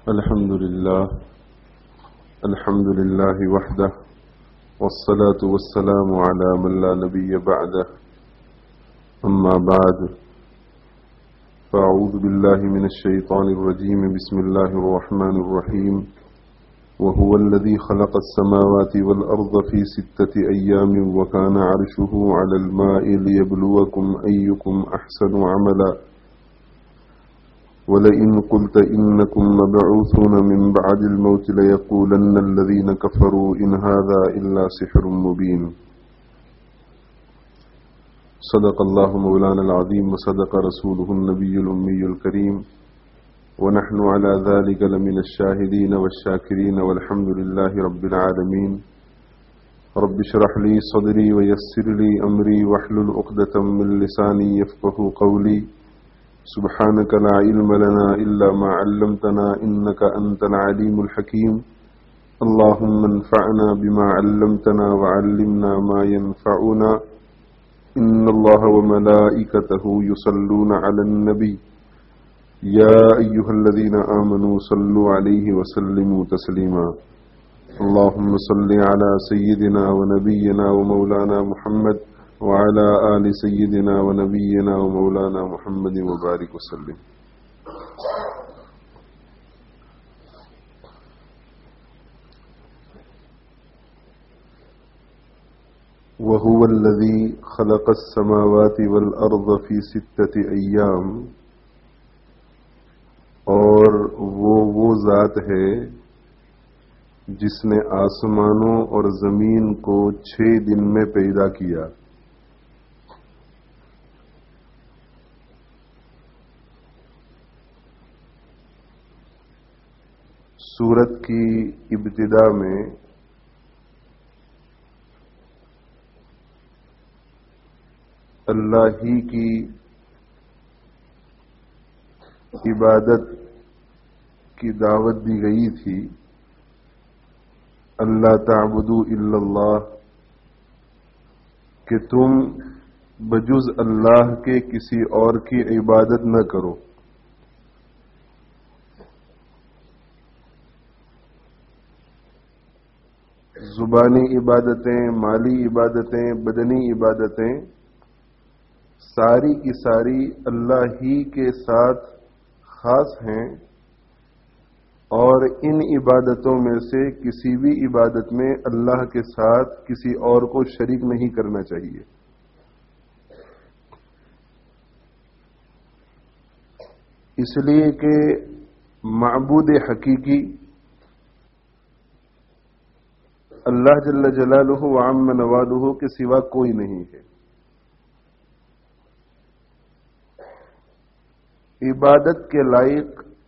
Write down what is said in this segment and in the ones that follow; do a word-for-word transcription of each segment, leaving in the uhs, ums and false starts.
الحمد لله الحمد لله وحده والصلاة والسلام على من لا نبي بعده أما بعد فأعوذ بالله من الشيطان الرجيم بسم الله الرحمن الرحيم وهو الذي خلق السماوات والأرض في ستة أيام وكان عرشه على الماء ليبلوكم أيكم أحسن عملا ولئن قلت إنكم مبعوثون من بعد الموت ليقولن الذين كفروا إن هذا إلا سحر مبين صدق الله مولانا العظيم وصدق رسوله النبي الأمي الكريم ونحن على ذلك لمن الشاهدين والشاكرين والحمد لله رب العالمين رب اشرح لي صدري ويسر لي أمري واحلل عقدة من لساني يفقهوا قولي سبحانك لا علم لنا إلا ما علمتنا إنك أنت العليم الحكيم اللهم انفعنا بما علمتنا وعلمنا ما ينفعنا إن الله وملائكته يصلون على النبي يا أيها الذين آمنوا صلوا عليه وسلموا تسليما اللهم صل على سيدنا ونبينا ومولانا محمد وعلى آل سيدنا ونبينا ومولانا محمد وبارك وسلم. وهو الذي خلق السماوات والأرض في ستة أيام، اور وہ وہ ذات ہے جس نے آسمانوں اور زمین کو چھ دن میں پیدا کیا. سورت کی ابتدا میں اللہ ہی کی عبادت کی دعوت دی گئی تھی. اللہ تعبدوا الا اللہ، کہ تم بجز اللہ کے کسی اور کی عبادت نہ کرو. زبانی عبادتیں، مالی عبادتیں، بدنی عبادتیں ساری کی ساری اللہ ہی کے ساتھ خاص ہیں، اور ان عبادتوں میں سے کسی بھی عبادت میں اللہ کے ساتھ کسی اور کو شریک نہیں کرنا چاہیے. اس لیے کہ معبود حقیقی اللہ جل جلالہ وعم نوالہ کے سوا کوئی نہیں ہے. عبادت کے لائق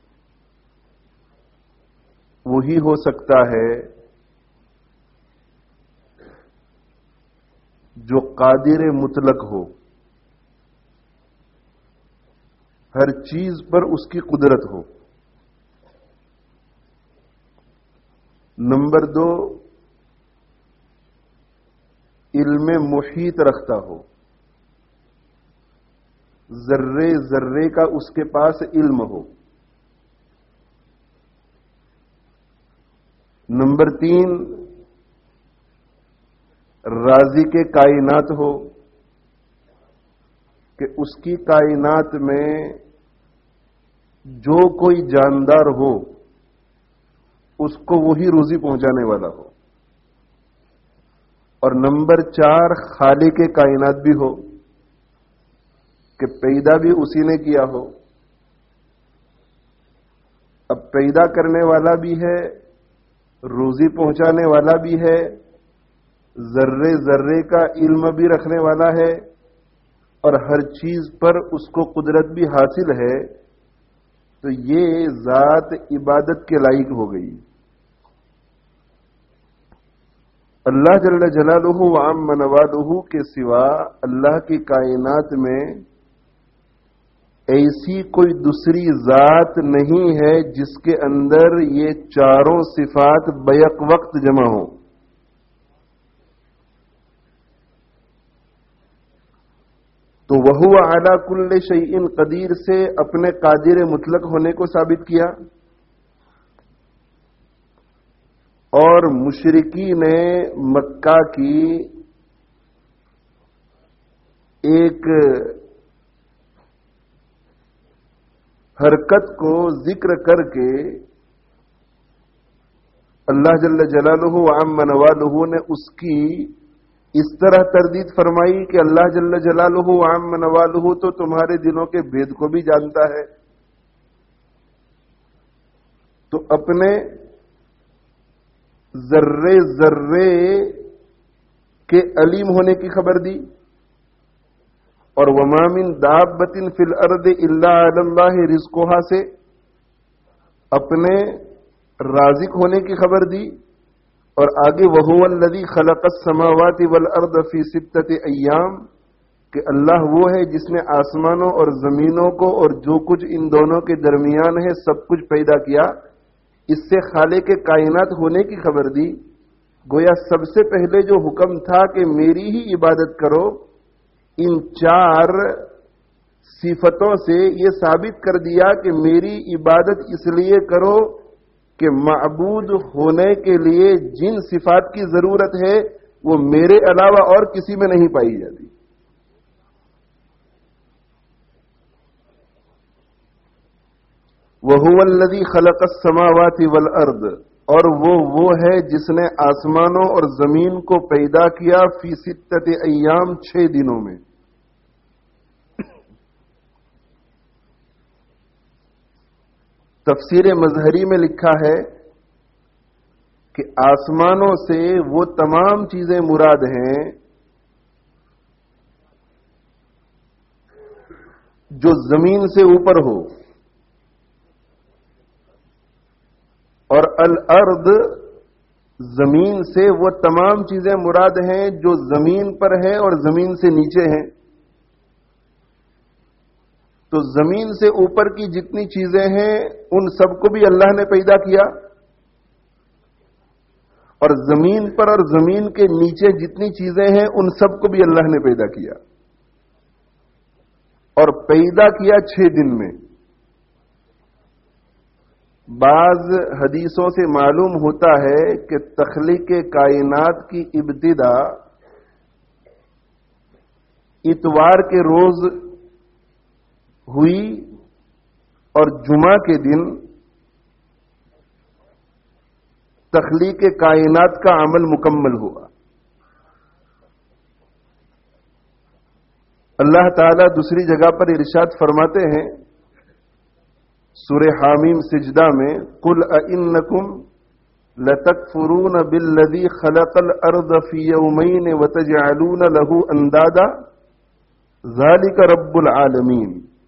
وہی ہو سکتا ہے جو قادر مطلق ہو، ہر چیز پر اس کی قدرت ہو. نمبر دو، علم محیط رکھتا ہو، ذرے ذرے کا اس کے پاس علم ہو. نمبر تین، رازق کے کائنات ہو، کہ اس کی کائنات میں جو کوئی جاندار ہو اس کو وہی روزی پہنچانے والا ہو. اور نمبر چار، خالق کے کائنات بھی ہو، کہ پیدا بھی اسی نے کیا ہو. اب پیدا کرنے والا بھی ہے، روزی پہنچانے والا بھی ہے، ذرے ذرے کا علم بھی رکھنے والا ہے، اور ہر چیز پر اس کو قدرت بھی حاصل ہے. تو یہ ذات عبادت کے لائق ہو گئی. اللہ جل جلالہ وعم نوالہ کے سوا اللہ کی کائنات میں ایسی کوئی دوسری ذات نہیں ہے جس کے اندر یہ چاروں صفات بیک وقت جمع ہوں. تو وہو علی کل شیء قدیر سے اپنے قادر مطلق ہونے کو ثابت کیا، اور مشرکین مکہ کی ایک حرکت کو ذکر کر کے اللہ جل جلالہ وعم نوالہ نے اس کی اس طرح تردید فرمائی کہ اللہ جل جلالہ وعم نوالہ تو تمہارے دلوں کے بھید کو بھی جانتا ہے، تو اپنے ذرے ذرے کے علیم ہونے کی خبر دی، اور وما من دابۃ فی الارض الا علی اللہ رزقها سے اپنے رازق ہونے کی خبر دی، اور آگے وہو الذی خلق السماوات والارض فی ستۃ ایام کہ اللہ وہ ہے جس نے آسمانوں اور زمینوں کو اور جو کچھ ان دونوں کے درمیان ہے سب کچھ پیدا کیا، اس سے خالق کے کائنات ہونے کی خبر دی۔ گویا سب سے پہلے جو حکم تھا کہ میری ہی عبادت کرو، ان چار صفتوں سے یہ ثابت کر دیا کہ میری عبادت اس لیے کرو کہ معبود ہونے کے لیے جن صفات کی ضرورت ہے وہ میرے علاوہ اور کسی میں نہیں پائی جاتی۔ وَهُوَ الَّذِي خَلَقَ السَّمَاوَاتِ وَالْأَرْضَ اور وہ وہ ہے جس نے آسمانوں اور زمین کو پیدا کیا فی ستۃ ایام چھ دنوں میں۔ تفسیر مظہری میں لکھا ہے کہ آسمانوں سے وہ تمام چیزیں مراد ہیں جو زمین سے اوپر ہو، اور الارض زمین سے وہ تمام چیزیں مراد ہیں جو زمین پر ہے اور زمین سے نیچے ہیں۔ تو زمین سے اوپر کی جتنی چیزیں ہیں ان سب کو بھی اللہ نے پیدا کیا، اور زمین پر اور زمین کے نیچے جتنی چیزیں ہیں ان سب کو بھی اللہ نے پیدا کیا، اور پیدا کیا چھ دن میں۔ بعض حدیثوں سے معلوم ہوتا ہے کہ تخلیق کائنات کی ابتدا اتوار کے روز ہوئی اور جمعہ کے دن تخلیق کائنات کا عمل مکمل ہوا۔ اللہ تعالیٰ دوسری جگہ پر ارشاد فرماتے ہیں سورہ حامیم سجدہ میں قل اَإِنَّكُمْ لَتَكْفُرُونَ بِالَّذِي خَلَقَ الْأَرْضَ فِي يَوْمَيْنِ وَتَجْعَلُونَ لَهُ أَنْدَادًا ذَلِكَ رَبُّ الْعَالَمِينَ۔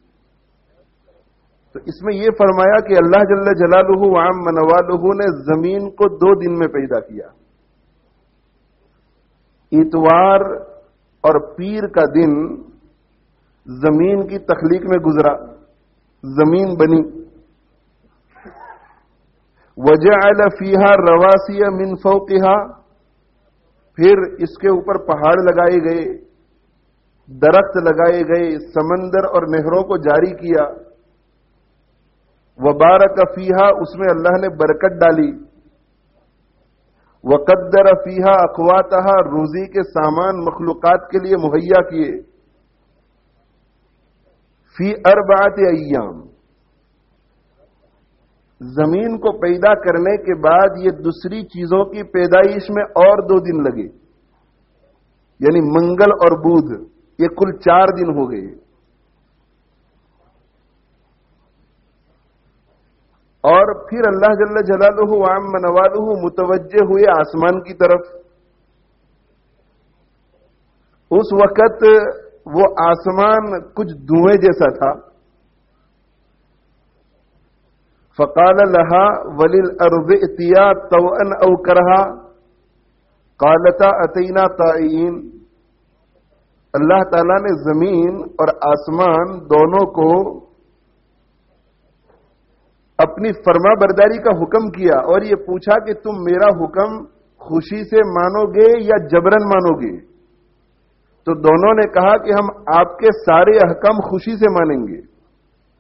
تو اس میں یہ فرمایا کہ اللہ جل جلالہ وعم نوالہ نے زمین کو دو دن میں پیدا کیا، اتوار اور پیر کا دن زمین کی تخلیق میں گزرا، زمین بنی۔ وجعل فیہا رواسی من فوقہا پھر اس کے اوپر پہاڑ لگائے گئے، درخت لگائے گئے، سمندر اور نہروں کو جاری کیا۔ وبارک فیہا اس میں اللہ نے برکت ڈالی۔ وقدر فیہا اقواتہا روزی کے سامان مخلوقات کے لیے مہیا کیے۔ فی اربعۃ ایام زمین کو پیدا کرنے کے بعد یہ دوسری چیزوں کی پیدائش میں اور دو دن لگے، یعنی منگل اور بدھ، یہ کل چار دن ہو گئے۔ اور پھر اللہ جل جلالہ وعم نوالہ متوجہ ہوئے آسمان کی طرف۔ اس وقت وہ آسمان کچھ دھوئیں جیسا تھا۔ فقال لها وللارض ائتیا طوعا او کرہا قالتا اتینا طائعین۔ اللہ تعالیٰ نے زمین اور آسمان دونوں کو اپنی فرما برداری کا حکم کیا اور یہ پوچھا کہ تم میرا حکم خوشی سے مانو گے یا جبرن مانو گے؟ تو دونوں نے کہا کہ ہم آپ کے سارے احکام خوشی سے مانیں گے۔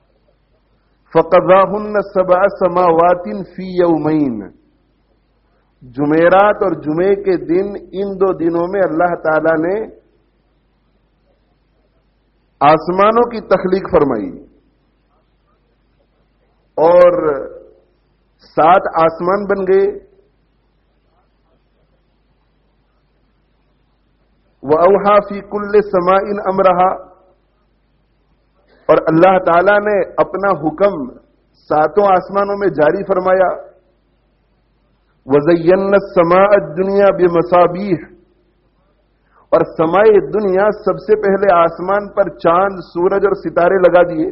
فَقَضَاهُنَّ سَبْعَ سَمَاوَاتٍ فِي يَوْمَيْنِ جمعرات اور جمعے کے دن، ان دو دنوں میں اللہ تعالی نے آسمانوں کی تخلیق فرمائی، اور سات آسمان بن گئے۔ وَأَوْحَى فِي كُلِّ سَمَاءٍ أَمْرَهَا، اور اللہ تعالی نے اپنا حکم ساتوں آسمانوں میں جاری فرمایا۔ وَزَيَّنَّا السَّمَاءَ الدُّنْيَا بِمَصَابِيحَ، اور سمائے دنیا سب سے پہلے آسمان پر چاند، سورج اور ستارے لگا دیے۔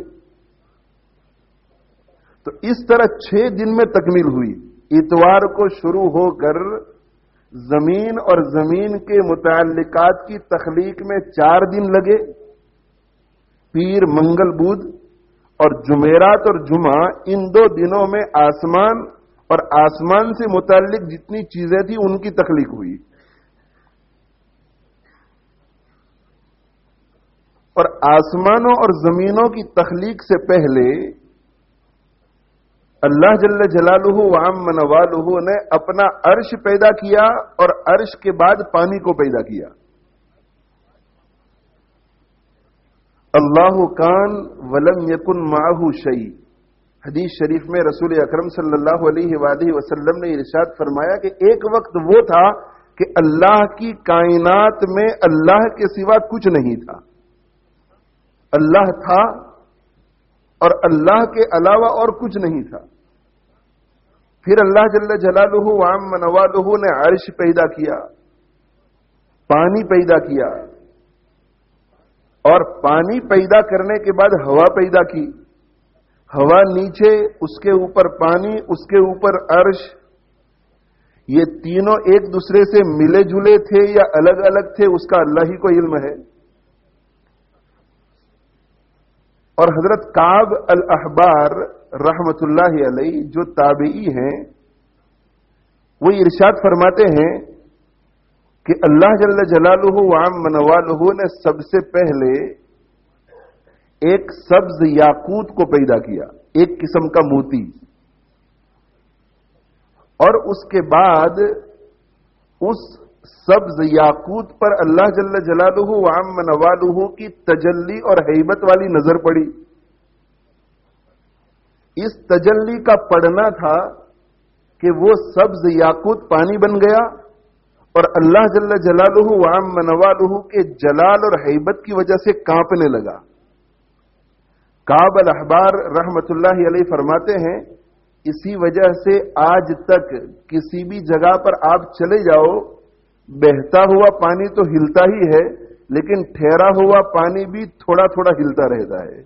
تو اس طرح چھ دن میں تکمیل ہوئی۔ اتوار کو شروع ہو کر زمین اور زمین کے متعلقات کی تخلیق میں چار دن لگے، پیر، منگل، بدھ اور جمعرات اور جمعہ، ان دو دنوں میں آسمان اور آسمان سے متعلق جتنی چیزیں تھیں ان کی تخلیق ہوئی۔ اور آسمانوں اور زمینوں کی تخلیق سے پہلے اللہ جل جلالہ وعم نوالہ نے اپنا عرش پیدا کیا، اور عرش کے بعد پانی کو پیدا کیا۔ اللہ کان ولم یکن معہ شیء، حدیث شریف میں رسول اکرم صلی اللہ علیہ وآلہ وسلم نے ارشاد فرمایا کہ ایک وقت وہ تھا کہ اللہ کی کائنات میں اللہ کے سوا کچھ نہیں تھا، اللہ تھا اور اللہ کے علاوہ اور کچھ نہیں تھا۔ پھر اللہ جل جلالہ وعم نوالہ نے عرش پیدا کیا، پانی پیدا کیا، اور پانی پیدا کرنے کے بعد ہوا پیدا کی، ہوا نیچے، اس کے اوپر پانی، اس کے اوپر عرش۔ یہ تینوں ایک دوسرے سے ملے جلے تھے یا الگ الگ تھے، اس کا اللہ ہی کو علم ہے۔ اور حضرت کعب الاحبار رحمت اللہ علیہ جو تابعی ہیں، وہ ارشاد فرماتے ہیں کہ اللہ جل جلالہ وعم نوالہ نے سب سے پہلے ایک سبز یاقوت کو پیدا کیا، ایک قسم کا موتی، اور اس کے بعد اس سبز یاقوت پر اللہ جل جلالہ وعم نوالہ کی تجلی اور ہیبت والی نظر پڑی۔ اس تجلی کا پڑنا تھا کہ وہ سبز یاقوت پانی بن گیا، اور اللہ جل جلالہ وعم نوالہ کے جلال اور ہیبت کی وجہ سے کانپنے لگا۔ کعب الاحبار رحمت اللہ علیہ فرماتے ہیں، اسی وجہ سے آج تک کسی بھی جگہ پر آپ چلے جاؤ، بہتا ہوا پانی تو ہلتا ہی ہے، لیکن ٹھہرا ہوا پانی بھی تھوڑا تھوڑا ہلتا رہتا ہے۔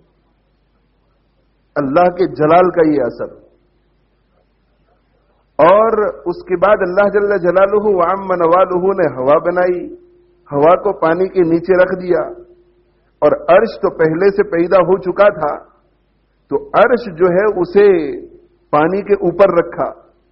اللہ کے جلال کا یہ اثر۔ اور اس کے بعد اللہ جل جلالہ وعم نوالہ نے ہوا بنائی، ہوا کو پانی کے نیچے رکھ دیا، اور عرش تو پہلے سے پیدا ہو چکا تھا، تو عرش جو ہے اسے پانی کے اوپر رکھا،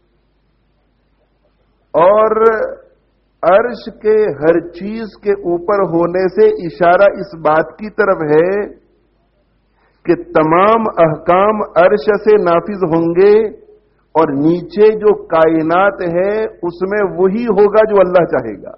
اور عرش کے ہر چیز کے اوپر ہونے سے اشارہ اس بات کی طرف ہے کہ تمام احکام عرش سے نافذ ہوں گے، اور نیچے جو کائنات ہے اس میں وہی ہوگا جو اللہ چاہے گا۔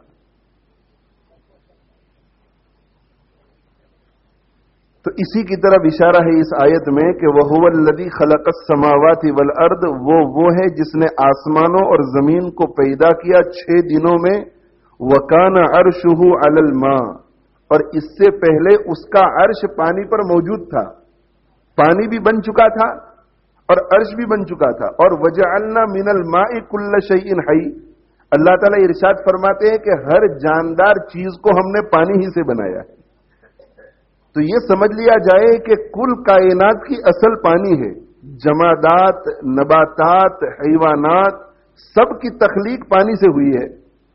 تو اسی کی طرف اشارہ ہے اس آیت میں کہ وَهُوَ الَّذِي خَلَقَ السَّمَاوَاتِ وَالْأَرْضِ، وہ وہ ہے جس نے آسمانوں اور زمین کو پیدا کیا چھ دنوں میں۔ وَكَانَ عَرْشُهُ عَلَى الْمَاءِ، اور اس سے پہلے اس کا عرش پانی پر موجود تھا، پانی بھی بن چکا تھا اور عرش بھی بن چکا تھا۔ اور وَجَعَلْنَا مِنَ الْمَاءِ كُلَّ شَيْءٍ حَيٍّ، اللہ تعالیٰ ارشاد فرماتے ہیں کہ ہر جاندار چیز کو ہم نے پانی ہی سے بنایا ہے۔ تو یہ سمجھ لیا جائے کہ کل کائنات کی اصل پانی ہے، جمادات، نباتات، حیوانات، سب کی تخلیق پانی سے ہوئی ہے۔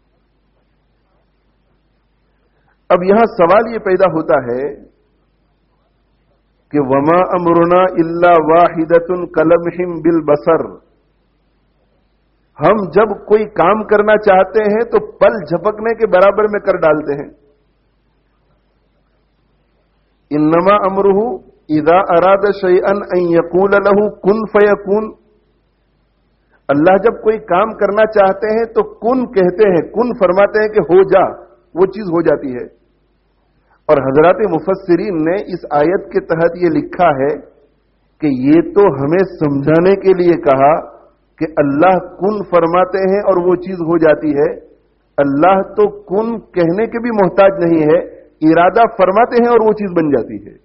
اب یہاں سوال یہ پیدا ہوتا ہے کہ وما امرنا الا واحدۃ کلمح بالبصر، ہم جب کوئی کام کرنا چاہتے ہیں تو پل جھپکنے کے برابر میں کر ڈالتے ہیں۔ انما امره اذا اراد شيئا ان يقول له كن فيكون، اللہ جب کوئی کام کرنا چاہتے ہیں تو کن کہتے ہیں، کن فرماتے ہیں کہ ہو جا، وہ چیز ہو جاتی ہے۔ اور حضرات مفسرین نے اس آیت کے تحت یہ لکھا ہے کہ یہ تو ہمیں سمجھانے کے لیے کہا کہ اللہ کن فرماتے ہیں اور وہ چیز ہو جاتی ہے۔ اللہ تو کن کہنے کے بھی محتاج نہیں ہے، ارادہ فرماتے ہیں اور وہ چیز بن جاتی ہے۔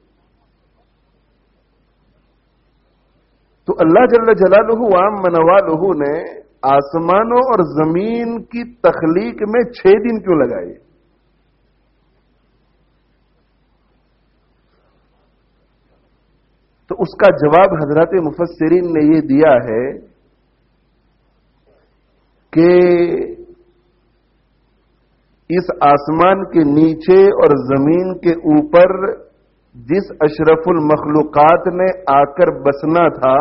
تو اللہ جل جلالہ وعم نوالہ نے آسمانوں اور زمین کی تخلیق میں چھ دن کیوں لگائے؟ تو اس کا جواب حضرات مفسرین نے یہ دیا ہے کہ اس آسمان کے نیچے اور زمین کے اوپر جس اشرف المخلوقات نے آ کر بسنا تھا،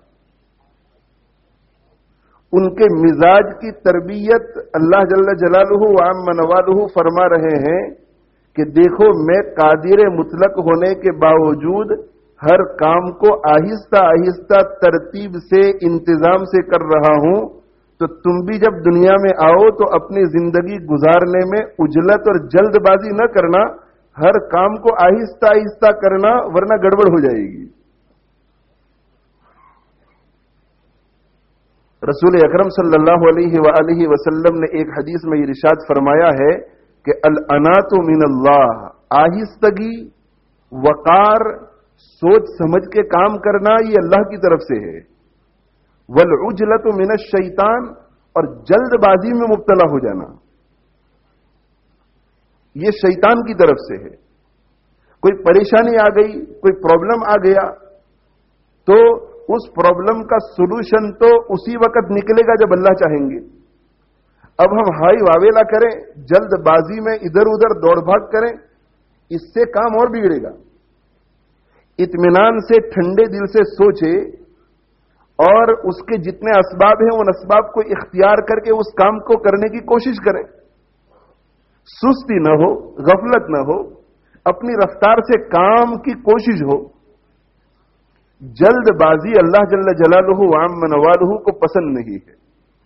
ان کے مزاج کی تربیت اللہ جل جلالہ وعم نوالہ فرما رہے ہیں کہ دیکھو میں قادر مطلق ہونے کے باوجود ہر کام کو آہستہ آہستہ ترتیب سے انتظام سے کر رہا ہوں، تو تم بھی جب دنیا میں آؤ تو اپنی زندگی گزارنے میں عجلت اور جلد بازی نہ کرنا، ہر کام کو آہستہ آہستہ کرنا ورنہ گڑبڑ ہو جائے گی۔ رسول اکرم صلی اللہ علیہ وآلہ وسلم نے ایک حدیث میں یہ ارشاد فرمایا ہے کہ الانات من اللہ، آہستگی، وقار، سوچ سمجھ کے کام کرنا یہ اللہ کی طرف سے ہے۔ والعجلۃ من الشیطان، اور جلد بازی میں مبتلا ہو جانا یہ شیطان کی طرف سے ہے۔ کوئی پریشانی آ گئی، کوئی پرابلم آ گیا تو اس پرابلم کا سولوشن تو اسی وقت نکلے گا جب اللہ چاہیں گے۔ اب ہم ہائی واویلا کریں، جلد بازی میں ادھر ادھر دوڑ بھاگ کریں، اس سے کام اور بگڑے گا۔ اطمینان سے ٹھنڈے دل سے سوچے اور اس کے جتنے اسباب ہیں ان اسباب کو اختیار کر کے اس کام کو کرنے کی کوشش کریں۔ سستی نہ ہو، غفلت نہ ہو، اپنی رفتار سے کام کی کوشش ہو۔ جلد بازی اللہ جل جلالہ وعم نوالہ کو پسند نہیں ہے۔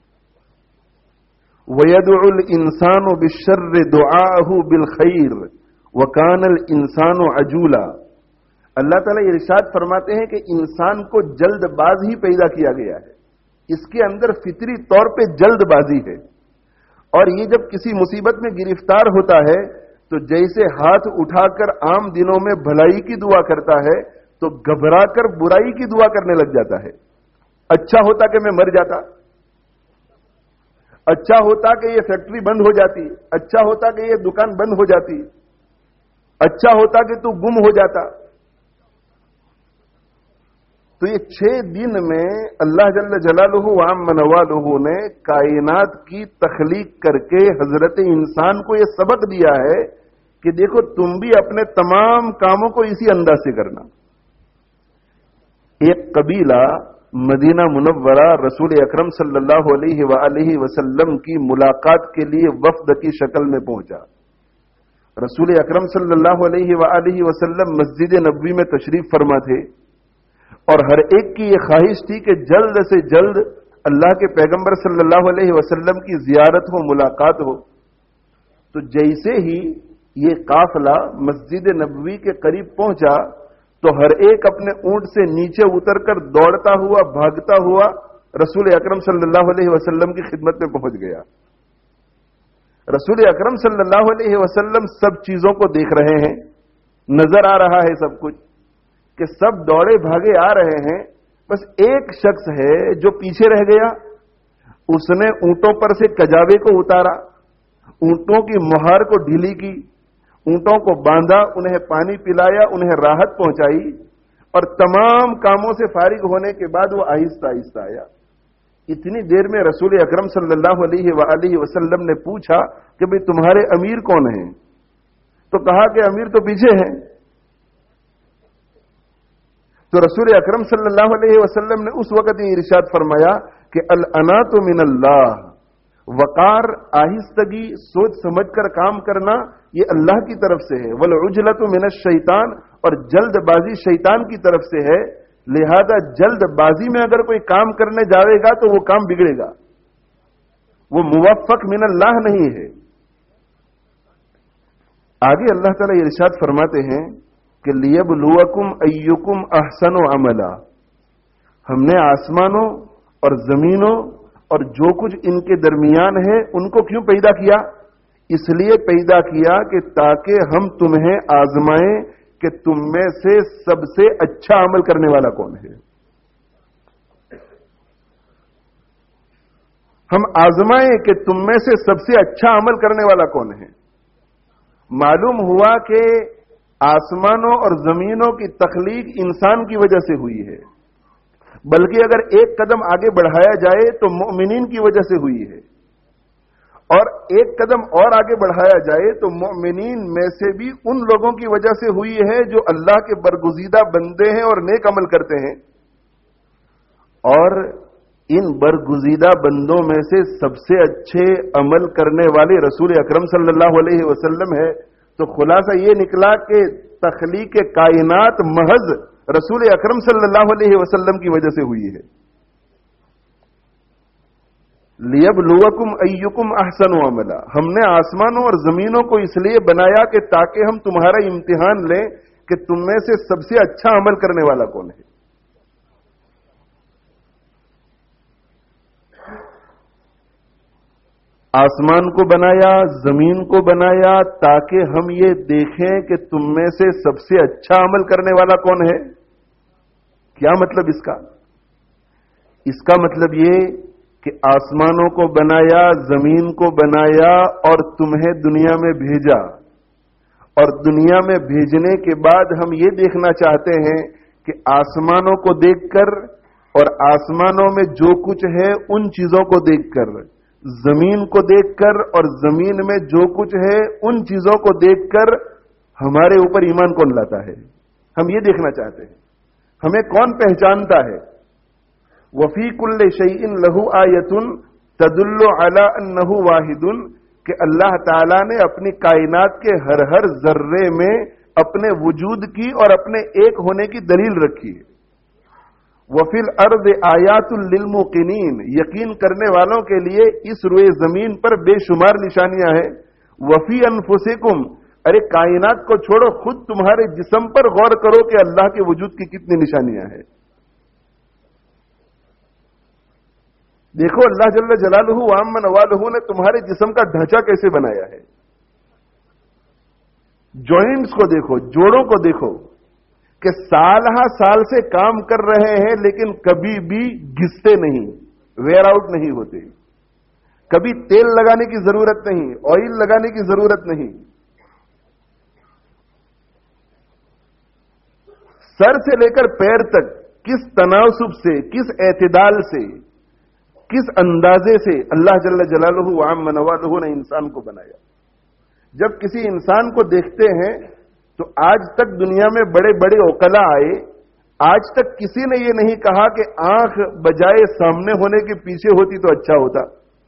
وَيَدْعُ الْإِنسَانُ بِالشَّرِّ دُعَاءَهُ بِالْخَيْرِ وَكَانَ الْإِنسَانُ عَجُولًا۔ اللہ تعالیٰ ارشاد فرماتے ہیں کہ انسان کو جلد باز ہی پیدا کیا گیا ہے، اس کے اندر فطری طور پہ جلد بازی ہے، اور یہ جب کسی مصیبت میں گرفتار ہوتا ہے تو جیسے ہاتھ اٹھا کر عام دنوں میں بھلائی کی دعا کرتا ہے تو گھبرا کر برائی کی دعا کرنے لگ جاتا ہے۔ اچھا ہوتا کہ میں مر جاتا، اچھا ہوتا کہ یہ فیکٹری بند ہو جاتی، اچھا ہوتا کہ یہ دکان بند ہو جاتی، اچھا ہوتا کہ تو گم ہو جاتا۔ تو یہ چھ دن میں اللہ جل جلالہ وعم نوالہ نے کائنات کی تخلیق کر کے حضرت انسان کو یہ سبق دیا ہے کہ دیکھو تم بھی اپنے تمام کاموں کو اسی انداز سے کرنا۔ ایک قبیلہ مدینہ منورہ رسول اکرم صلی اللہ علیہ وآلہ وسلم کی ملاقات کے لیے وفد کی شکل میں پہنچا۔ رسول اکرم صلی اللہ علیہ وآلہ وسلم مسجد نبوی میں تشریف فرما تھے، اور ہر ایک کی یہ خواہش تھی کہ جلد سے جلد اللہ کے پیغمبر صلی اللہ علیہ وسلم کی زیارت ہو، ملاقات ہو۔ تو جیسے ہی یہ قافلہ مسجد نبوی کے قریب پہنچا تو ہر ایک اپنے اونٹ سے نیچے اتر کر دوڑتا ہوا، بھاگتا ہوا رسول اکرم صلی اللہ علیہ وسلم کی خدمت میں پہنچ گیا۔ رسول اکرم صلی اللہ علیہ وسلم سب چیزوں کو دیکھ رہے ہیں، نظر آ رہا ہے سب کچھ کہ سب دوڑے بھاگے آ رہے ہیں، بس ایک شخص ہے جو پیچھے رہ گیا۔ اس نے اونٹوں پر سے کجاوے کو اتارا، اونٹوں کی مہار کو ڈھیلی کی، اونٹوں کو باندھا، انہیں پانی پلایا، انہیں راحت پہنچائی، اور تمام کاموں سے فارغ ہونے کے بعد وہ آہستہ آہستہ آیا۔ اتنی دیر میں رسول اکرم صلی اللہ علیہ وآلہ وسلم نے پوچھا کہ بھئی تمہارے امیر کون ہیں؟ تو کہا کہ امیر تو پیچھے ہیں۔ تو رسول اکرم صلی اللہ علیہ وسلم نے اس وقت یہ ارشاد فرمایا کہ الانات من اللہ، وقار، آہستگی، سوچ سمجھ کر کام کرنا یہ اللہ کی طرف سے ہے، والعجلۃ من الشیطان، اور جلد بازی شیطان کی طرف سے ہے، لہذا جلد بازی میں اگر کوئی کام کرنے جاوے گا تو وہ کام بگڑے گا، وہ موفق من اللہ نہیں ہے۔ آگے اللہ تعالیٰ یہ ارشاد فرماتے ہیں کہ لیبلوکم ایکم احسن عملا، ہم نے آسمانوں اور زمینوں اور جو کچھ ان کے درمیان ہے ان کو کیوں پیدا کیا؟ اس لیے پیدا کیا کہ تاکہ ہم تمہیں آزمائیں کہ تم میں سے سب سے اچھا عمل کرنے والا کون ہے۔ ہم آزمائیں کہ تم میں سے سب سے اچھا عمل کرنے والا کون ہے۔ معلوم ہوا کہ آسمانوں اور زمینوں کی تخلیق انسان کی وجہ سے ہوئی ہے، بلکہ اگر ایک قدم آگے بڑھایا جائے تو مؤمنین کی وجہ سے ہوئی ہے، اور ایک قدم اور آگے بڑھایا جائے تو مؤمنین میں سے بھی ان لوگوں کی وجہ سے ہوئی ہے جو اللہ کے برگزیدہ بندے ہیں اور نیک عمل کرتے ہیں، اور ان برگزیدہ بندوں میں سے سب سے اچھے عمل کرنے والے رسول اکرم صلی اللہ علیہ وسلم ہے۔ تو خلاصہ یہ نکلا کہ تخلیق کائنات محض رسول اکرم صلی اللہ علیہ وسلم کی وجہ سے ہوئی ہے۔ لیبلوکم ایکم احسن عملا، ہم نے آسمانوں اور زمینوں کو اس لیے بنایا کہ تاکہ ہم تمہارا امتحان لیں کہ تم میں سے سب سے اچھا عمل کرنے والا کون ہے۔ آسمان کو بنایا، زمین کو بنایا تاکہ ہم یہ دیکھیں کہ تم میں سے سب سے اچھا عمل کرنے والا کون ہے۔ کیا مطلب اس کا؟ اس کا مطلب یہ کہ آسمانوں کو بنایا، زمین کو بنایا اور تمہیں دنیا میں بھیجا، اور دنیا میں بھیجنے کے بعد ہم یہ دیکھنا چاہتے ہیں کہ آسمانوں کو دیکھ کر اور آسمانوں میں جو کچھ ہے ان چیزوں کو دیکھ کر، زمین کو دیکھ کر اور زمین میں جو کچھ ہے ان چیزوں کو دیکھ کر ہمارے اوپر ایمان کون لاتا ہے، ہم یہ دیکھنا چاہتے ہیں، ہمیں کون پہچانتا ہے۔ وفی کل شیء لہ آیۃ تدل علی انہ واحد، کہ اللہ تعالی نے اپنی کائنات کے ہر ہر ذرے میں اپنے وجود کی اور اپنے ایک ہونے کی دلیل رکھی ہے۔ وفی الارض آیات للموقنین، یقین کرنے والوں کے لیے اس روئے زمین پر بے شمار نشانیاں ہیں۔ وفی انفسکم، ارے کائنات کو چھوڑو، خود تمہارے جسم پر غور کرو کہ اللہ کے وجود کی کتنی نشانیاں ہیں۔ دیکھو اللہ جل جلالہ وعم نوالہ نے تمہارے جسم کا ڈھانچہ کیسے بنایا ہے، جوائنٹس کو دیکھو، جوڑوں کو دیکھو کہ سال ہا سال سے کام کر رہے ہیں لیکن کبھی بھی گھستے نہیں، ویئر آؤٹ نہیں ہوتے، کبھی تیل لگانے کی ضرورت نہیں، آئل لگانے کی ضرورت نہیں۔ سر سے لے کر پیر تک کس تناسب سے، کس اعتدال سے، کس اندازے سے اللہ جل جلالہ وعم نوالہ نے انسان کو بنایا۔ جب کسی انسان کو دیکھتے ہیں تو آج تک دنیا میں بڑے بڑے عقلاء آئے، آج تک کسی نے یہ نہیں کہا کہ آنکھ بجائے سامنے ہونے کے پیچھے ہوتی تو اچھا ہوتا۔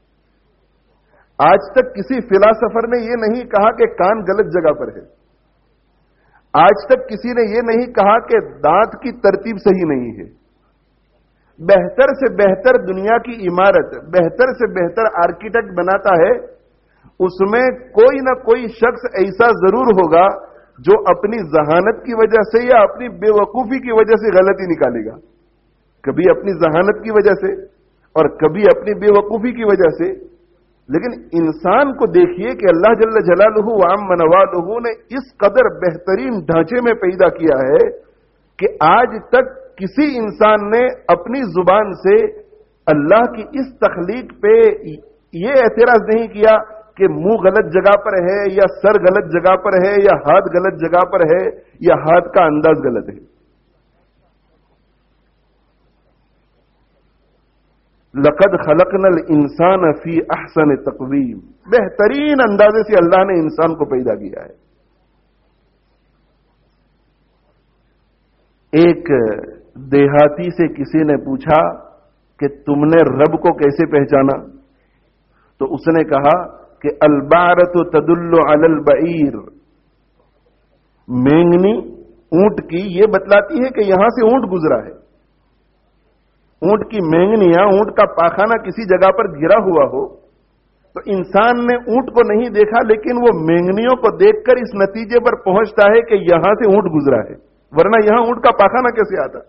آج تک کسی فلاسفر نے یہ نہیں کہا کہ کان غلط جگہ پر ہے۔ آج تک کسی نے یہ نہیں کہا کہ دانت کی ترتیب صحیح نہیں ہے۔ بہتر سے بہتر دنیا کی عمارت، بہتر سے بہتر آرکیٹیکٹ بناتا ہے، اس میں کوئی نہ کوئی شخص ایسا ضرور ہوگا جو اپنی ذہانت کی وجہ سے یا اپنی بے وقوفی کی وجہ سے غلطی نکالے گا، کبھی اپنی ذہانت کی وجہ سے اور کبھی اپنی بے وقوفی کی وجہ سے۔ لیکن انسان کو دیکھیے کہ اللہ جل جلالہ وعم نوالہ نے اس قدر بہترین ڈھانچے میں پیدا کیا ہے کہ آج تک کسی انسان نے اپنی زبان سے اللہ کی اس تخلیق پہ یہ اعتراض نہیں کیا کہ منہ غلط جگہ پر ہے یا سر غلط جگہ پر ہے یا ہاتھ غلط جگہ پر ہے یا ہاتھ کا انداز غلط ہے۔ لقد خلقنا الانسان فی احسن تقویم، بہترین اندازے سے اللہ نے انسان کو پیدا کیا ہے۔ ایک دیہاتی سے کسی نے پوچھا کہ تم نے رب کو کیسے پہچانا؟ تو اس نے کہا کہ البعرۃ تدل علی البعیر، مینگنی اونٹ کی یہ بتلاتی ہے کہ یہاں سے اونٹ گزرا ہے، اونٹ کی مینگنیاں، اونٹ کا پاخانہ کسی جگہ پر گرا ہوا ہو تو انسان نے اونٹ کو نہیں دیکھا، لیکن وہ مینگنیوں کو دیکھ کر اس نتیجے پر پہنچتا ہے کہ یہاں سے اونٹ گزرا ہے، ورنہ یہاں اونٹ کا پاخانہ کیسے آتا؟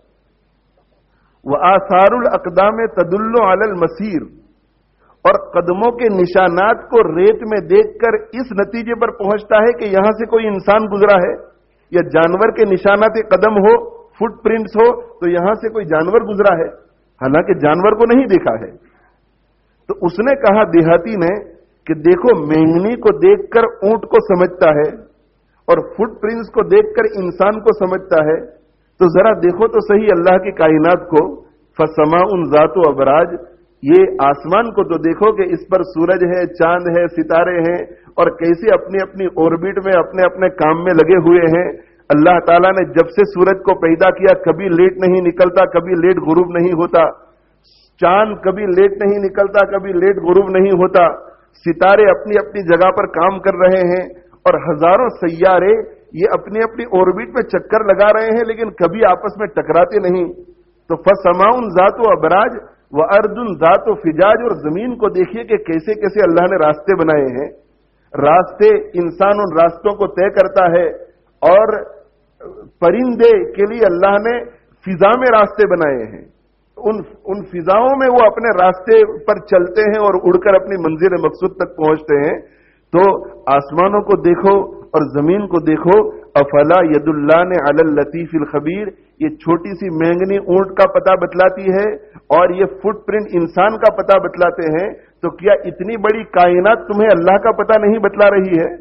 وآثار الاقدام تدل علی المسیر، اور قدموں کے نشانات کو ریت میں دیکھ کر اس نتیجے پر پہنچتا ہے کہ یہاں سے کوئی انسان گزرا ہے، یا جانور کے نشانات قدم ہو، فٹ پرنٹس ہو تو یہاں سے کوئی جانور گزرا ہے، حالانکہ جانور کو نہیں دیکھا ہے۔ تو اس نے کہا دیہاتی نے کہ دیکھو مینگنی کو دیکھ کر اونٹ کو سمجھتا ہے اور فٹ پرنٹس کو دیکھ کر انسان کو سمجھتا ہے، تو ذرا دیکھو تو صحیح اللہ کی کائنات کو، فسماء ذات و ابراج، یہ آسمان کو تو دیکھو کہ اس پر سورج ہے، چاند ہے، ستارے ہیں، اور کیسے اپنی اپنی اوربٹ میں اپنے اپنے کام میں لگے ہوئے ہیں۔ اللہ تعالیٰ نے جب سے سورج کو پیدا کیا کبھی لیٹ نہیں نکلتا، کبھی لیٹ غروب نہیں ہوتا، چاند کبھی لیٹ نہیں نکلتا، کبھی لیٹ غروب نہیں ہوتا، ستارے اپنی اپنی جگہ پر کام کر رہے ہیں، اور ہزاروں سیارے یہ اپنی اپنی اوربٹ میں چکر لگا رہے ہیں لیکن کبھی آپس میں ٹکراتے نہیں۔ تو فسماء ذات و ابراج وارض ذات و فجاج، اور زمین کو دیکھیے کہ کیسے کیسے اللہ نے راستے بنائے ہیں، راستے انسان ان راستوں کو طے کرتا ہے، اور پرندے کے لیے اللہ نے فضا میں راستے بنائے ہیں، ان ان فضاؤں میں وہ اپنے راستے پر چلتے ہیں اور اڑ کر اپنی منزل مقصود تک پہنچتے ہیں۔ تو آسمانوں کو دیکھو اور زمین کو دیکھو، افلا یدلان علی اللطیف الخبیر، یہ چھوٹی سی مینگنی اونٹ کا پتہ بتلاتی ہے اور یہ فٹ پرنٹ انسان کا پتہ بتلاتے ہیں، تو کیا اتنی بڑی کائنات تمہیں اللہ کا پتہ نہیں بتلا رہی ہے؟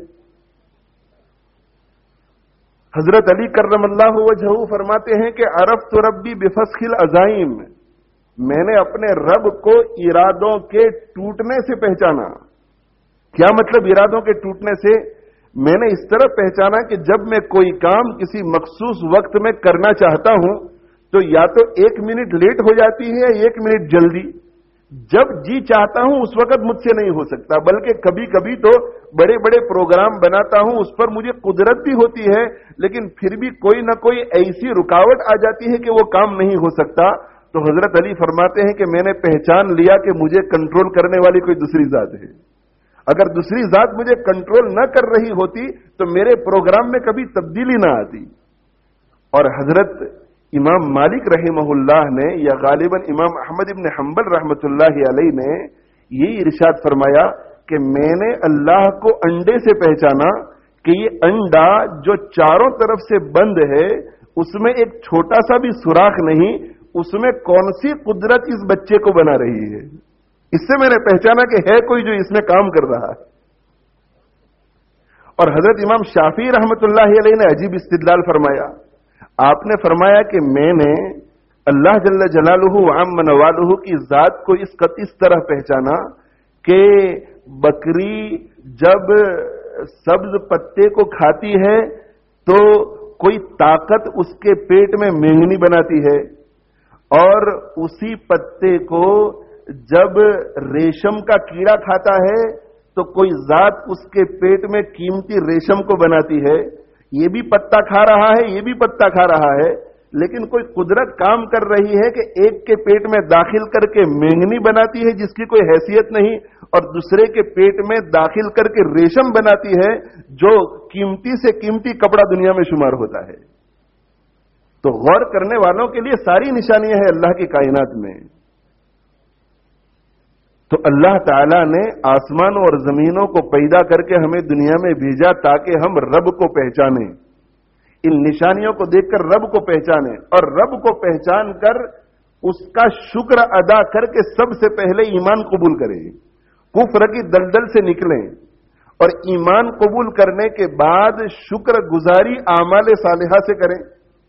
حضرت علی کرم اللہ وجہہ فرماتے ہیں کہ عرفت ربی بفسخ العزائم، میں نے اپنے رب کو ارادوں کے ٹوٹنے سے پہچانا۔ کیا مطلب ارادوں کے ٹوٹنے سے؟ میں نے اس طرح پہچانا کہ جب میں کوئی کام کسی مخصوص وقت میں کرنا چاہتا ہوں تو یا تو ایک منٹ لیٹ ہو جاتی ہے یا ایک منٹ جلدی، جب جی چاہتا ہوں اس وقت مجھ سے نہیں ہو سکتا، بلکہ کبھی کبھی تو بڑے بڑے پروگرام بناتا ہوں، اس پر مجھے قدرت بھی ہوتی ہے لیکن پھر بھی کوئی نہ کوئی ایسی رکاوٹ آ جاتی ہے کہ وہ کام نہیں ہو سکتا۔ تو حضرت علی فرماتے ہیں کہ میں نے پہچان لیا کہ مجھے کنٹرول کرنے والی کوئی دوسری ذات ہے، اگر دوسری ذات مجھے کنٹرول نہ کر رہی ہوتی تو میرے پروگرام میں کبھی تبدیلی نہ آتی۔ اور حضرت امام مالک رحمہ اللہ نے، یا غالباً امام احمد ابن حنبل رحمۃ اللہ علیہ نے یہی ارشاد فرمایا کہ میں نے اللہ کو انڈے سے پہچانا کہ یہ انڈا جو چاروں طرف سے بند ہے، اس میں ایک چھوٹا سا بھی سوراخ نہیں، اس میں کون سی قدرت اس بچے کو بنا رہی ہے، اس سے میں نے پہچانا کہ ہے کوئی جو اس میں کام کر رہا ہے۔ اور حضرت امام شافعی رحمۃ اللہ علیہ نے عجیب استدلال فرمایا، آپ نے فرمایا کہ میں نے اللہ جل جلالہ وعم نوالہ کی ذات کو اس اس طرح پہچانا کہ بکری جب سبز پتے کو کھاتی ہے تو کوئی طاقت اس کے پیٹ میں مینگنی بناتی ہے، اور اسی پتے کو جب ریشم کا کیڑا کھاتا ہے تو کوئی ذات اس کے پیٹ میں قیمتی ریشم کو بناتی ہے۔ یہ بھی پتا کھا رہا ہے، یہ بھی پتا کھا رہا ہے، لیکن کوئی قدرت کام کر رہی ہے کہ ایک کے پیٹ میں داخل کر کے مینگنی بناتی ہے جس کی کوئی حیثیت نہیں، اور دوسرے کے پیٹ میں داخل کر کے ریشم بناتی ہے جو قیمتی سے قیمتی کپڑا دنیا میں شمار ہوتا ہے۔ تو غور کرنے والوں کے لیے ساری نشانیاں ہیں اللہ کی کائنات میں۔ تو اللہ تعالیٰ نے آسمانوں اور زمینوں کو پیدا کر کے ہمیں دنیا میں بھیجا تاکہ ہم رب کو پہچانیں، ان نشانیوں کو دیکھ کر رب کو پہچانیں، اور رب کو پہچان کر اس کا شکر ادا کر کے سب سے پہلے ایمان قبول کریں، کفر کی دلدل سے نکلیں، اور ایمان قبول کرنے کے بعد شکر گزاری اعمال صالحہ سے کریں۔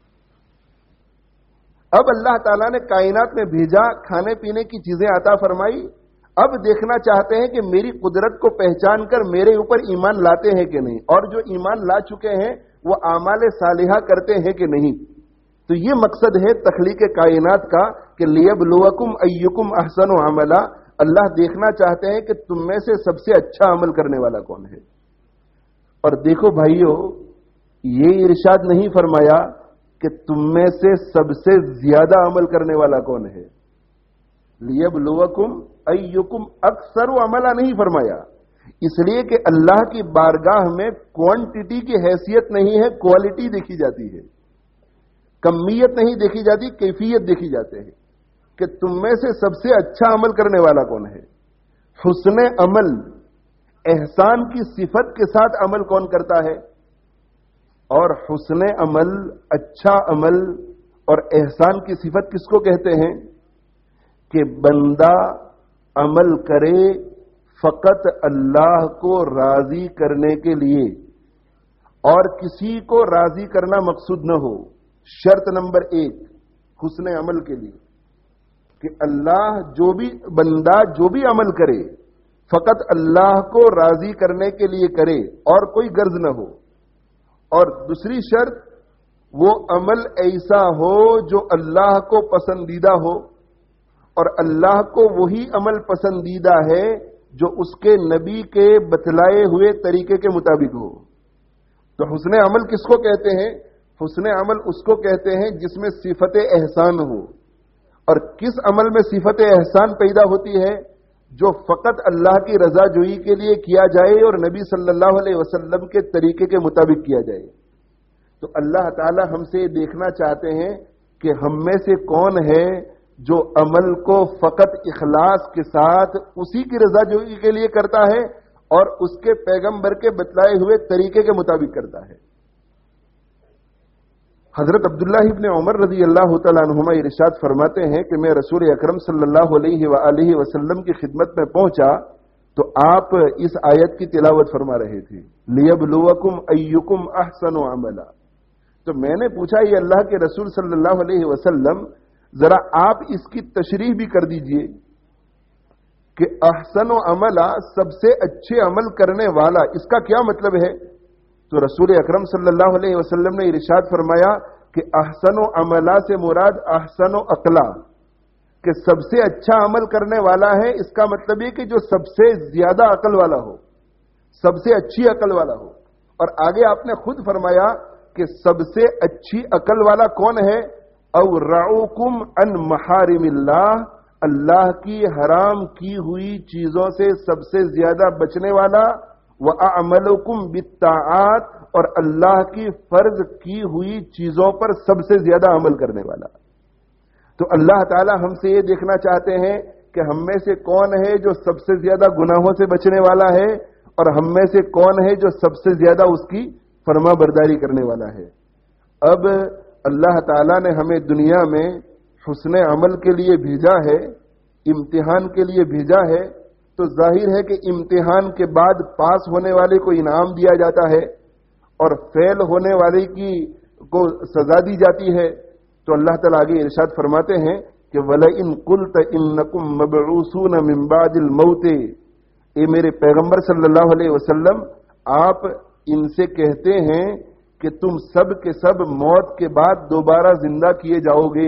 اب اللہ تعالیٰ نے کائنات میں بھیجا، کھانے پینے کی چیزیں عطا فرمائی، اب دیکھنا چاہتے ہیں کہ میری قدرت کو پہچان کر میرے اوپر ایمان لاتے ہیں کہ نہیں، اور جو ایمان لا چکے ہیں وہ اعمال صالحہ کرتے ہیں کہ نہیں۔ تو یہ مقصد ہے تخلیق کائنات کا کہ لیبلوکم ایکم احسن عملا، اللہ دیکھنا چاہتے ہیں کہ تم میں سے سب سے اچھا عمل کرنے والا کون ہے۔ اور دیکھو بھائیو، یہ ارشاد نہیں فرمایا کہ تم میں سے سب سے زیادہ عمل کرنے والا کون ہے، लियबलुवकुम अय्युकुम अक्सर अमला नहीं फरमाया, इसलिए कि अल्लाह की बारगाह में क्वांटिटी की हैसियत नहीं है, क्वालिटी देखी जाती है। कमियत नहीं देखी जाती, कैफियत देखी जाते हैं कि तुम में से सबसे अच्छा अमल करने वाला कौन है। हुस्न अमल, एहसान की सिफत के साथ अमल कौन करता है, और हुस्न अमल, अच्छा अमल और एहसान की सिफत किसको कहते हैं कि बंदा अमल करे फकत अल्लाह को राजी करने के लिए और किसी को राजी करना मकसूद न हो। शर्त नंबर एक हुस्न अमल के लिए कि अल्लाह जो भी बंदा जो भी अमल करे फकत अल्लाह को राजी करने के लिए करे और कोई गर्ज न हो। और दूसरी शर्त, वो अमल ऐसा हो जो अल्लाह को पसंदीदा हो, और अल्लाह को वही अमल पसंदीदा है जो उसके नबी के बतलाए हुए तरीके के मुताबिक हो। तो हुस्न अमल किसको कहते हैं? हुस्न अमल उसको कहते हैं जिसमें सिफत एहसान हो। और किस अमल में सिफत एहसान पैदा होती है? जो फकत अल्लाह की रजा जोई के लिए किया जाए और नबी सल्लल्लाहु अलैहि वसल्लम के तरीके के मुताबिक किया जाए। तो अल्लाह ताला हमसे देखना चाहते हैं कि हम में से कौन है जो अमल को फकत इखलास के साथ उसी की रजा जोई के लिए करता है और उसके पैगंबर के बतलाए हुए तरीके के मुताबिक करता है। हजरत अब्दुल्लाह इब्न उमर रजी अल्लाह तआला अन्हुमा इरशाद फरमाते हैं कि मैं रसूल अकरम सल्लल्लाहु अलैहि वआलिहि वसल्लम की खिदमत में पहुंचा तो आप इस आयत की तिलावत फरमा रहे थे, लियबलुवकुम अय्युकुम अहसनु अमला। तो मैंने पूछा, ये अल्लाह के रसूल सल्लल्लाहु अलैहि वसल्लम, जरा आप इसकी तशरीह भी कर दीजिए कि अहसनु अमला, सबसे अच्छे अमल करने वाला, इसका क्या मतलब है? तो रसूल अकरम सल्लल्लाहु अलैहि वसल्लम ने इरशाद फरमाया कि अहसनु अमला से मुराद अहसनु अकला, कि सबसे अच्छा अमल करने वाला है। इसका मतलब ये कि जो सबसे ज्यादा अकल वाला हो, सबसे अच्छी अकल वाला हो। और आगे आपने खुद फरमाया कि सबसे अच्छी अकल वाला कौन है? औरउकुम अन महारिमिल्लाह, अल्लाह की हराम की हुई चीजों से सबसे ज्यादा बचने वाला, व अमलकुम बित्ताआत, और अल्लाह की फर्ज की हुई चीजों पर सबसे ज्यादा अमल करने वाला। तो अल्लाह ताला हमसे ये देखना चाहते हैं कि हम में से कौन है जो सबसे ज्यादा गुनाहों से बचने वाला है, और हम में से कौन है जो सबसे ज्यादा उसकी फरमा बरदारी करने वाला है। अब अल्लाह ताला ने हमें दुनिया में हुस्न अमल के लिए भेजा है, इम्तिहान के लिए भेजा है। तो जाहिर है कि इम्तिहान के बाद पास होने वाले को इनाम दिया जाता है और फेल होने वाले की को सजा दी जाती है। तो अल्लाह ताला आगे इरशाद फरमाते हैं कि वलइन कुल्त इन्नकुम मबऊसून मिन बादिल मौत, ए मेरे पैगंबर सल्लल्लाहु अलैहि वसल्लम, आप इनसे कहते हैं कि तुम सब के सब मौत के बाद दोबारा जिंदा किए जाओगे।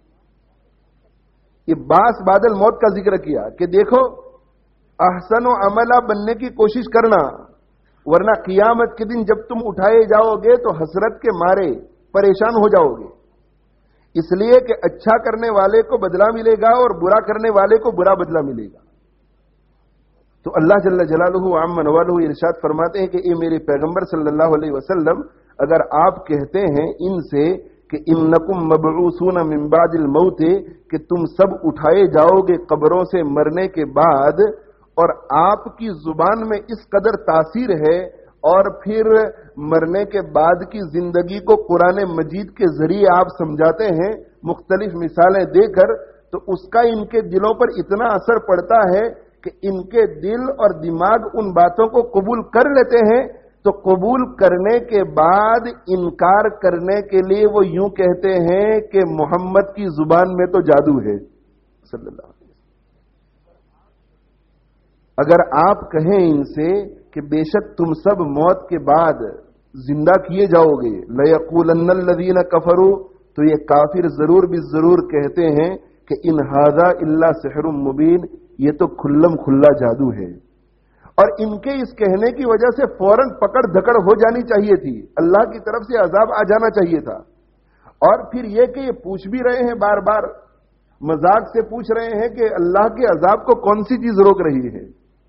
ये बास बादल मौत का जिक्र किया कि देखो अहसन व अमला बनने की कोशिश करना, वरना कियामत के दिन जब तुम उठाए जाओगे तो हसरत के मारे परेशान हो जाओगे। इसलिए कि अच्छा करने वाले को बदला मिलेगा और बुरा करने वाले को बुरा बदला मिलेगा। तो अल्लाह जल्ल जलालुहु अम्मा नवालुहु इरशाद फरमाते हैं कि ये मेरे पैगंबर सल्लल्लाहु अलैहि वसल्लम, अगर आप कहते हैं इनसे कि इन्नकुम मबऊसून मिन बादिल मौत, कि तुम सब उठाए जाओगे कब्रों से मरने के बाद, और आपकी जुबान में इस कदर तासीर है, और फिर मरने के बाद की जिंदगी को कुरान मजीद के जरिए आप समझाते हैं मुख्तलिफ मिसालें देकर, तो उसका इनके दिलों पर इतना असर पड़ता है कि इनके दिल और दिमाग उन बातों को कबूल कर लेते हैं। तो कबूल करने के बाद इनकार करने के लिए वो यूं कहते हैं कि मोहम्मद की जुबान में तो जादू है सल्लल्लाहु अलैहि वसल्लम। अगर आप कहें इनसे कि बेशक तुम सब मौत के बाद जिंदा किए जाओगे, लयक़ूलन्नल लज़ीना कफरू, तो ये काफिर जरूर भी जरूर कहते हैं कि इन हाज़ा इल्ला सिहरुम मुबीन, ये तो खुल्लम खुल्ला जादू है। और इनके इस कहने की वजह से फौरन पकड़ धकड़ हो जानी चाहिए थी, अल्लाह की तरफ से अजाब आ जाना चाहिए था। और फिर ये कि ये पूछ भी रहे हैं बार बार, مذاق سے پوچھ رہے ہیں کہ اللہ کے عذاب کو کون سی چیز روک رہی ہے.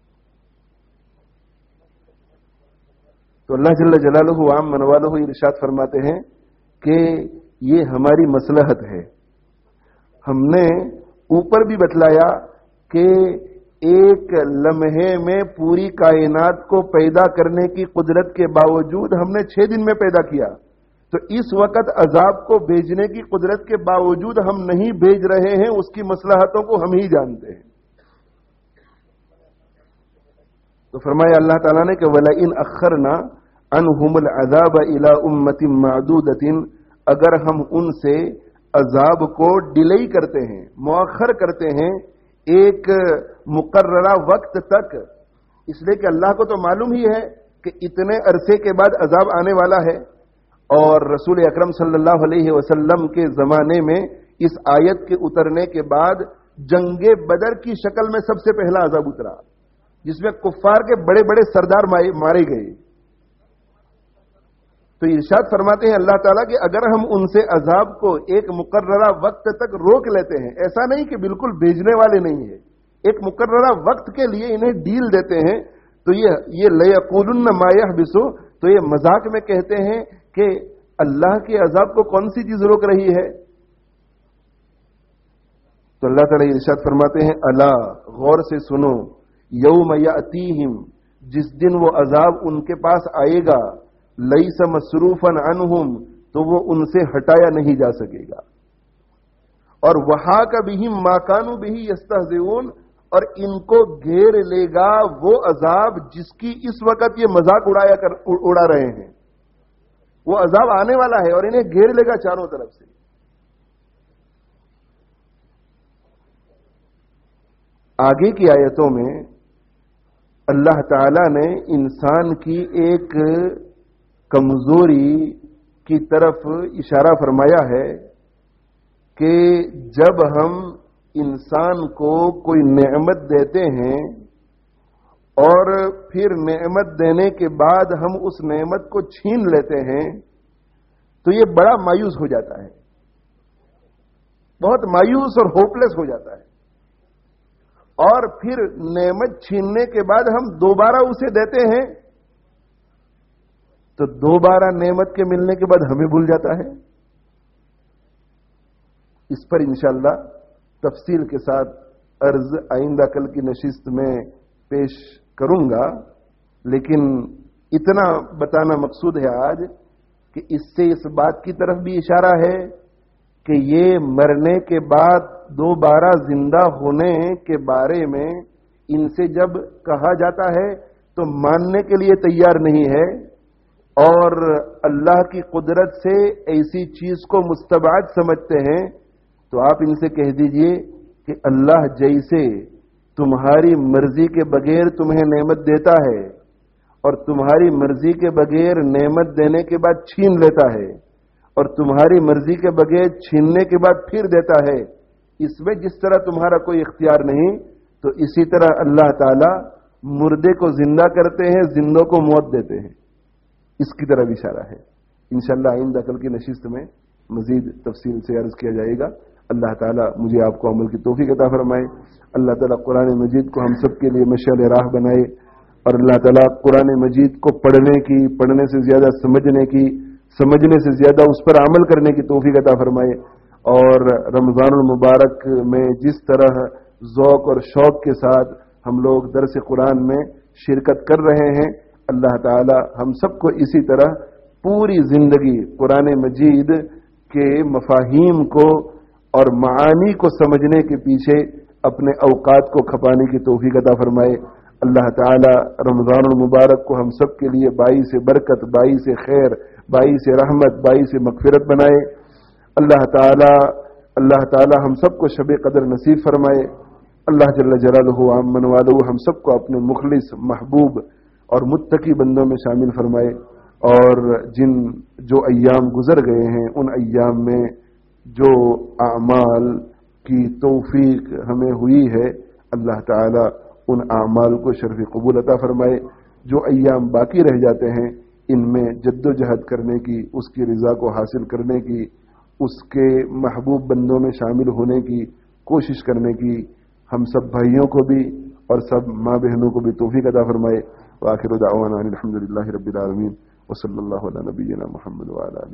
تو اللہ جل جلالہ عام منوالہ ارشاد فرماتے ہیں کہ یہ ہماری مصلحت ہے. ہم نے اوپر بھی بتلایا کہ ایک لمحے میں پوری کائنات کو پیدا کرنے کی قدرت کے باوجود ہم نے چھ دن میں پیدا کیا، تو اس وقت عذاب کو بھیجنے کی قدرت کے باوجود ہم نہیں بھیج رہے ہیں، اس کی مصلحتوں کو ہم ہی جانتے ہیں. تو فرمایا اللہ تعالیٰ نے کہ وَلَئِنْ أَخَّرْنَا عَنْهُمُ الْعَذَابَ إِلَىٰ أُمَّةٍ مَعْدُودَةٍ، اگر ہم ان سے عذاب کو ڈیلے کرتے ہیں، مؤخر کرتے ہیں ایک مقررہ وقت تک، اس لیے کہ اللہ کو تو معلوم ہی ہے کہ اتنے عرصے کے بعد عذاب آنے والا ہے. اور رسول اکرم صلی اللہ علیہ وسلم کے زمانے میں اس آیت کے اترنے کے بعد جنگ بدر کی شکل میں سب سے پہلا عذاب اترا، جس میں کفار کے بڑے بڑے سردار مارے گئے. تو ارشاد فرماتے ہیں اللہ تعالیٰ کہ اگر ہم ان سے عذاب کو ایک مقررہ وقت تک روک لیتے ہیں، ایسا نہیں کہ بالکل بھیجنے والے نہیں ہیں، ایک مقررہ وقت کے لیے انہیں ڈیل دیتے ہیں، تو یہ یہ لَيَقُولُنَّ مَا يَحْبِسُ، تو یہ مذاق میں کہتے ہیں کہ اللہ کے عذاب کو کون سی چیز روک رہی ہے. تو اللہ تعالیٰ ارشاد فرماتے ہیں الا، غور سے سنو، یوم یاتیہم، جس دن وہ عذاب ان کے پاس آئے گا، لیس مصروفا عنہم، تو وہ ان سے ہٹایا نہیں جا سکے گا. اور وحاک بہم ما کانوا بہ یستہزئون، اور ان کو گھیر لے گا وہ عذاب جس کی اس وقت یہ مذاق اڑایا کر اڑا رہے ہیں. وہ عذاب آنے والا ہے اور انہیں گھیر لے گا چاروں طرف سے. آگے کی آیتوں میں اللہ تعالی نے انسان کی ایک کمزوری کی طرف اشارہ فرمایا ہے کہ جب ہم انسان کو کوئی نعمت دیتے ہیں اور پھر نعمت دینے کے بعد ہم اس نعمت کو چھین لیتے ہیں تو یہ بڑا مایوس ہو جاتا ہے، بہت مایوس اور ہوپلیس ہو جاتا ہے. اور پھر نعمت چھیننے کے بعد ہم دوبارہ اسے دیتے ہیں تو دوبارہ نعمت کے ملنے کے بعد ہمیں بھول جاتا ہے. اس پر انشاءاللہ تفصیل کے ساتھ عرض آئندہ کل کی نشست میں پیش کروں گا، لیکن اتنا بتانا مقصود ہے آج کہ اس سے اس بات کی طرف بھی اشارہ ہے کہ یہ مرنے کے بعد دوبارہ زندہ ہونے کے بارے میں ان سے جب کہا جاتا ہے تو ماننے کے لیے تیار نہیں ہے، اور اللہ کی قدرت سے ایسی چیز کو مستبعد سمجھتے ہیں. تو آپ ان سے کہہ دیجئے کہ اللہ جیسے تمہاری مرضی کے بغیر تمہیں نعمت دیتا ہے اور تمہاری مرضی کے بغیر نعمت دینے کے بعد چھین لیتا ہے اور تمہاری مرضی کے بغیر چھیننے کے بعد پھر دیتا ہے، اس میں جس طرح تمہارا کوئی اختیار نہیں، تو اسی طرح اللہ تعالی مردے کو زندہ کرتے ہیں، زندوں کو موت دیتے ہیں. اس کی طرف اشارہ ہے. انشاءاللہ آئندہ کل کی نشست میں مزید تفصیل سے عرض کیا جائے گا. اللہ تعالیٰ مجھے آپ کو عمل کی توفیق عطا فرمائے. اللہ تعالیٰ قرآن مجید کو ہم سب کے لیے مشعل راہ بنائے، اور اللہ تعالیٰ قرآن مجید کو پڑھنے کی، پڑھنے سے زیادہ سمجھنے کی، سمجھنے سے زیادہ اس پر عمل کرنے کی توفیق عطا فرمائے. اور رمضان المبارک میں جس طرح ذوق اور شوق کے ساتھ ہم لوگ درس قرآن میں شرکت کر رہے ہیں، اللہ تعالی ہم سب کو اسی طرح پوری زندگی قرآن مجید کے مفاہیم کو اور معانی کو سمجھنے کے پیچھے اپنے اوقات کو کھپانے کی توفیق عطا فرمائے. اللہ تعالی رمضان المبارک کو ہم سب کے لیے باعث برکت، باعث خیر، باعث رحمت، باعث مغفرت بنائے. اللہ تعالی اللہ تعالی ہم سب کو شب قدر نصیب فرمائے. اللہ جل جلالہ عمن والہ ہم سب کو اپنے مخلص، محبوب اور متقی بندوں میں شامل فرمائے. اور جن جو ایام گزر گئے ہیں ان ایام میں جو اعمال کی توفیق ہمیں ہوئی ہے، اللہ تعالی ان اعمال کو شرف قبول عطا فرمائے. جو ایام باقی رہ جاتے ہیں ان میں جد و جہد کرنے کی، اس کی رضا کو حاصل کرنے کی، اس کے محبوب بندوں میں شامل ہونے کی کوشش کرنے کی ہم سب بھائیوں کو بھی اور سب ماں بہنوں کو بھی توفیق عطا فرمائے. وآخر دعوانا الحمد للہ رب العالمین وصلی اللہ علی نبینا محمد وعلی آلہ